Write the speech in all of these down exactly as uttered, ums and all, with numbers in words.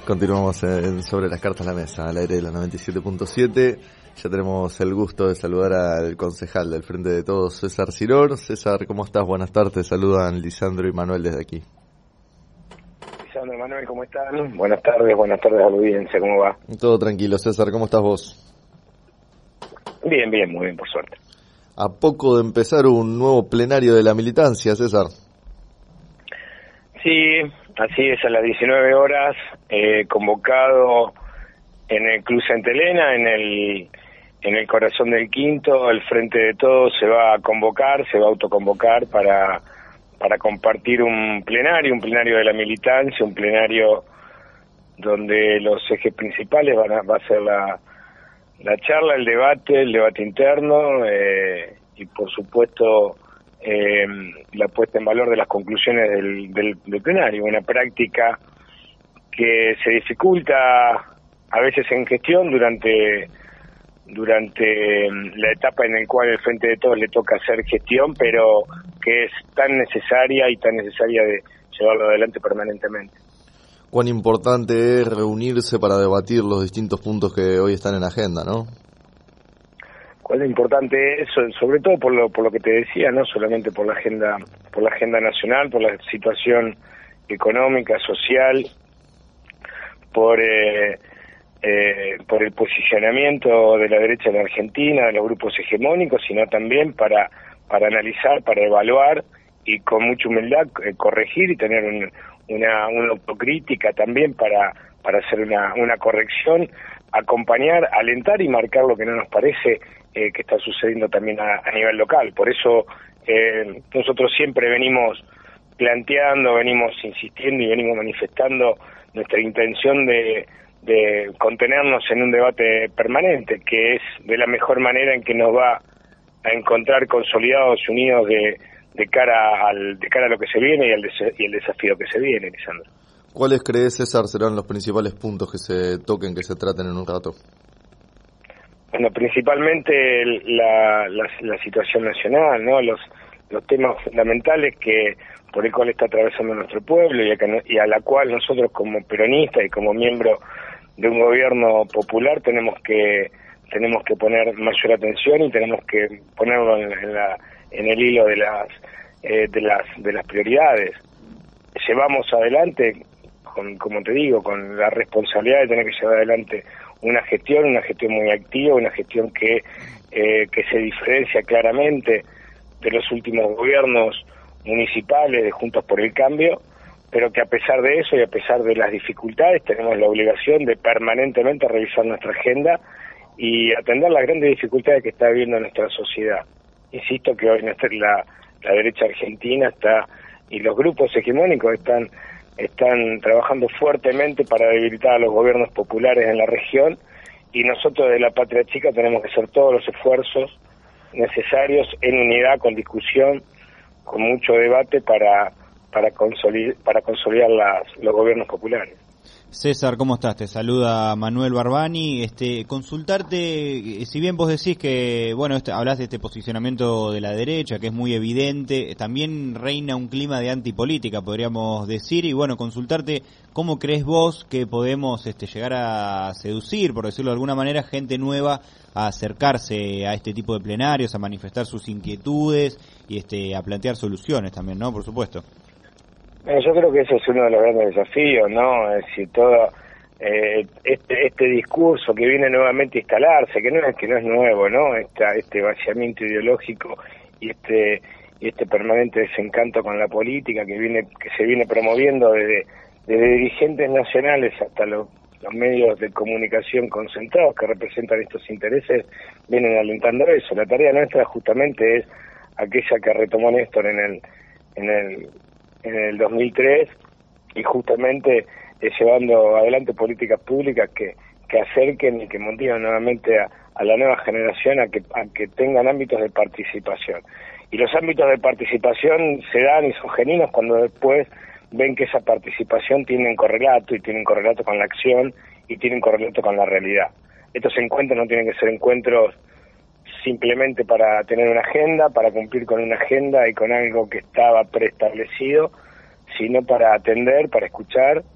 Continuamos en Sobre las Cartas a la Mesa, al aire de la noventa y siete punto siete. Ya tenemos el gusto de saludar al concejal del Frente de Todos, César Ciror. César, ¿cómo estás? Buenas tardes. Saludan Lisandro y Manuel desde aquí. Lisandro y Manuel, ¿cómo están? Buenas tardes, buenas tardes a la audiencia, ¿cómo va? Todo tranquilo, César. ¿Cómo estás vos? Bien, bien, muy bien, por suerte. A poco de empezar un nuevo plenario de la militancia, César. Sí, así es, a las diecinueve horas, eh, convocado en el Club Santa Elena, en el en el corazón del Quinto, el Frente de Todos se va a convocar, se va a autoconvocar para para compartir un plenario, un plenario de la militancia, un plenario donde los ejes principales van a, va a ser la, la charla, el debate, el debate interno eh, y por supuesto Eh, la puesta en valor de las conclusiones del, del, del plenario, una práctica que se dificulta a veces en gestión durante durante la etapa en la cual el Frente de Todos le toca hacer gestión, pero que es tan necesaria y tan necesaria de llevarlo adelante permanentemente. Cuán importante es reunirse para debatir los distintos puntos que hoy están en agenda, ¿no? Cuál es importante eso, sobre todo por lo por lo que te decía, no solamente por la agenda por la agenda nacional, por la situación económica, social, por eh, eh, por el posicionamiento de la derecha en Argentina, de los grupos hegemónicos, sino también para para analizar, para evaluar y con mucha humildad eh, corregir y tener un, una una autocrítica también para para hacer una una corrección, acompañar, alentar y marcar lo que no nos parece Eh, que está sucediendo también a, a nivel local. Por eso eh, nosotros siempre venimos planteando, venimos insistiendo y venimos manifestando nuestra intención de, de contenernos en un debate permanente, que es de la mejor manera en que nos va a encontrar consolidados y unidos de, de cara al de cara a lo que se viene y, al des- y el desafío que se viene, Lisandro. ¿Cuáles crees, César, serán los principales puntos que se toquen, que se traten en un rato? Bueno, principalmente la, la, la situación nacional, ¿no? Los los temas fundamentales que por el cual está atravesando nuestro pueblo y a, y a la cual nosotros como peronistas y como miembro de un gobierno popular tenemos que tenemos que poner mayor atención y tenemos que ponerlo en, en la en el hilo de las eh, de las de las prioridades. Llevamos adelante, con como te digo, con la responsabilidad de tener que llevar adelante una gestión, una gestión muy activa, una gestión que eh, que se diferencia claramente de los últimos gobiernos municipales de Juntos por el Cambio, pero que a pesar de eso y a pesar de las dificultades tenemos la obligación de permanentemente revisar nuestra agenda y atender las grandes dificultades que está viviendo nuestra sociedad. Insisto que hoy nuestra, la, la derecha argentina está y los grupos hegemónicos están están trabajando fuertemente para debilitar a los gobiernos populares en la región y nosotros de la Patria Chica tenemos que hacer todos los esfuerzos necesarios en unidad, con discusión, con mucho debate para para consolidar, para consolidar las, los gobiernos populares. César, ¿cómo estás? Te saluda Manuel Barbani. Este, consultarte, si bien vos decís que, bueno, este, hablas de este posicionamiento de la derecha, que es muy evidente, también reina un clima de antipolítica, podríamos decir, y bueno, consultarte cómo crees vos que podemos este, llegar a seducir, por decirlo de alguna manera, gente nueva a acercarse a este tipo de plenarios, a manifestar sus inquietudes y este, a plantear soluciones también, ¿no? Por supuesto. Yo creo que ese es uno de los grandes desafíos, ¿no? Es decir, todo eh, este este discurso que viene nuevamente a instalarse, que no es que no es nuevo, ¿no? Esta, este vaciamiento ideológico y este y este permanente desencanto con la política que viene que se viene promoviendo desde desde dirigentes nacionales hasta los los medios de comunicación concentrados que representan estos intereses, vienen alentando eso. La tarea nuestra justamente es aquella que retomó Néstor en el en el en el dos mil tres y justamente eh, llevando adelante políticas públicas que, que acerquen y que motiven nuevamente a, a la nueva generación a que, a que tengan ámbitos de participación. Y los ámbitos de participación se dan y son genuinos cuando después ven que esa participación tiene correlato y tienen correlato con la acción y tienen correlato con la realidad. Estos encuentros no tienen que ser encuentros simplemente para tener una agenda, para cumplir con una agenda y con algo que estaba preestablecido, sino para atender, para escuchar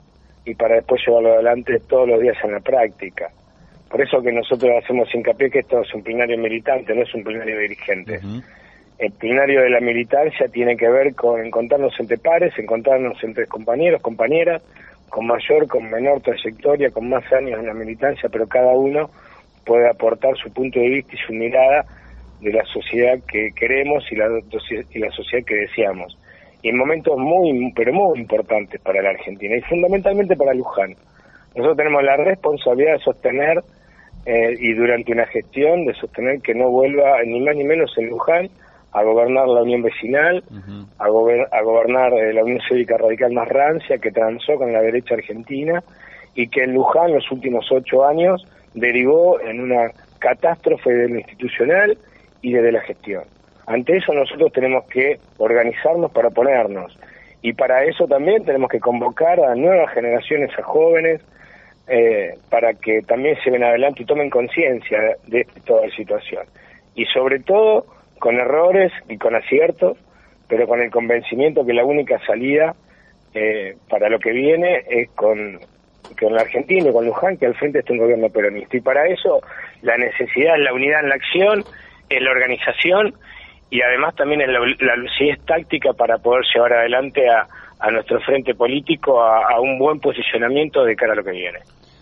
y para después llevarlo adelante todos los días en la práctica. Por eso que nosotros hacemos hincapié que esto es un plenario militante, no es un plenario de dirigentes. Uh-huh. El plenario de la militancia tiene que ver con encontrarnos entre pares, encontrarnos entre compañeros, compañeras, con mayor, con menor trayectoria, con más años en la militancia, pero cada uno puede aportar su punto de vista y su mirada de la sociedad que queremos y la, y la sociedad que deseamos. Y en momentos muy, pero muy importantes para la Argentina, y fundamentalmente para Luján. Nosotros tenemos la responsabilidad de sostener, eh, y durante una gestión, de sostener que no vuelva, ni más ni menos en Luján, a gobernar la Unión Vecinal, uh-huh. a, gober, a gobernar eh, la Unión Cívica Radical más rancia, que transó con la derecha argentina, y que en Luján los últimos ocho años derivó en una catástrofe de lo institucional y desde la gestión. Ante eso nosotros tenemos que organizarnos para oponernos, y para eso también tenemos que convocar a nuevas generaciones, a jóvenes, eh, para que también se ven adelante y tomen conciencia de toda la situación. Y sobre todo, con errores y con aciertos, pero con el convencimiento que la única salida eh, para lo que viene es con, con la Argentina y con Luján, que al frente esté un gobierno peronista. Y para eso la necesidad es la unidad en la acción, es la organización, y además también es la, la lucidez táctica para poder llevar adelante a, a nuestro frente político a, a un buen posicionamiento de cara a lo que viene.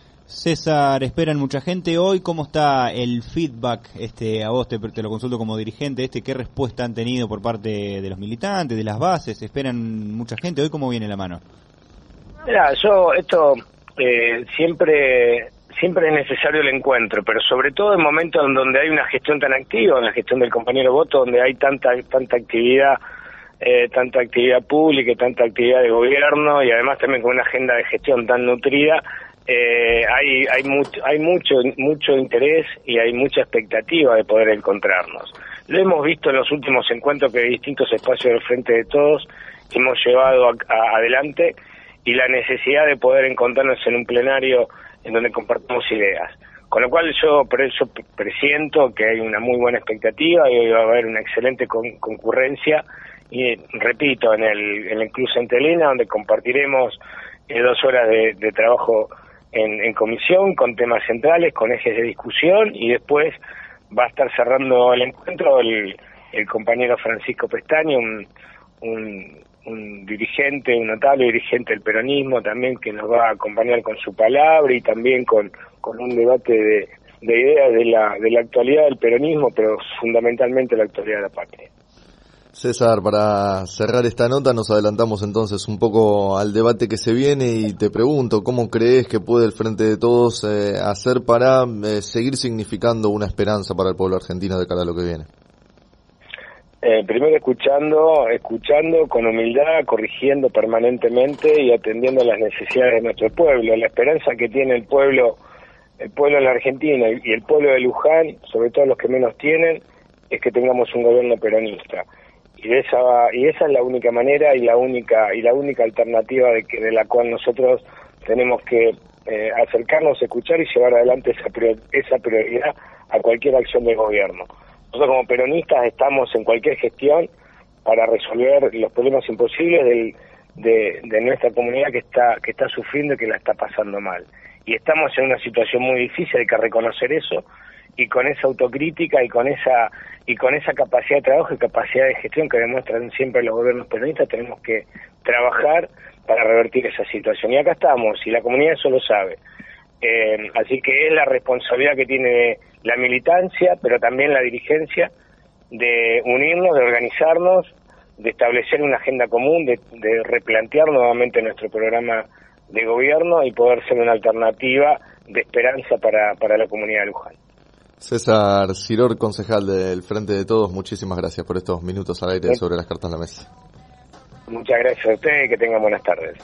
César, esperan mucha gente hoy. ¿Cómo está el feedback? Este, a vos te, te lo consulto como dirigente. Este, ¿qué respuesta han tenido por parte de los militantes, de las bases? ¿Esperan mucha gente hoy? ¿Cómo viene la mano? Mira, yo esto eh, siempre siempre es necesario el encuentro, pero sobre todo en momentos en donde hay una gestión tan activa, en la gestión del compañero Boto, donde hay tanta tanta actividad, eh, tanta actividad pública y tanta actividad de gobierno, y además también con una agenda de gestión tan nutrida. Eh, hay hay mucho hay mucho mucho interés y hay mucha expectativa de poder encontrarnos. Lo hemos visto en los últimos encuentros que distintos espacios del Frente de Todos hemos llevado a, a, adelante, y la necesidad de poder encontrarnos en un plenario en donde compartimos ideas. Con lo cual yo por eso presiento que hay una muy buena expectativa y hoy va a haber una excelente con, concurrencia, y repito, en el en el Club Santa Elena, donde compartiremos eh, dos horas de, de trabajo En, en comisión, con temas centrales, con ejes de discusión, y después va a estar cerrando el encuentro el, el compañero Francisco Pestaña, un, un, un dirigente, un notable dirigente del peronismo también, que nos va a acompañar con su palabra y también con, con un debate de, de ideas de la, de la actualidad del peronismo, pero fundamentalmente la actualidad de la patria. César, para cerrar esta nota nos adelantamos entonces un poco al debate que se viene, y te pregunto, ¿cómo crees que puede el Frente de Todos eh, hacer para eh, seguir significando una esperanza para el pueblo argentino de cara a lo que viene? Eh, primero escuchando, escuchando con humildad, corrigiendo permanentemente y atendiendo a las necesidades de nuestro pueblo. La esperanza que tiene el pueblo, el pueblo en la Argentina y el pueblo de Luján, sobre todo los que menos tienen, es que tengamos un gobierno peronista. Y de esa y esa es la única manera y la única y la única alternativa de que de la cual nosotros tenemos que eh, acercarnos, escuchar y llevar adelante esa prior, esa prioridad a cualquier acción del gobierno. Nosotros como peronistas estamos en cualquier gestión para resolver los problemas imposibles del, de, de nuestra comunidad que está que está sufriendo y que la está pasando mal. Y estamos en una situación muy difícil, hay que reconocer eso, y con esa autocrítica y con esa y con esa capacidad de trabajo y capacidad de gestión que demuestran siempre los gobiernos peronistas, tenemos que trabajar para revertir esa situación. Y acá estamos, y la comunidad eso lo sabe. Eh, así que es la responsabilidad que tiene la militancia, pero también la dirigencia, de unirnos, de organizarnos, de establecer una agenda común, de, de replantear nuevamente nuestro programa de gobierno y poder ser una alternativa de esperanza para, para la comunidad de Luján. César Siror, concejal del Frente de Todos, muchísimas gracias por estos minutos al aire sobre las cartas en la mesa. Muchas gracias a ustedes y que tengan buenas tardes.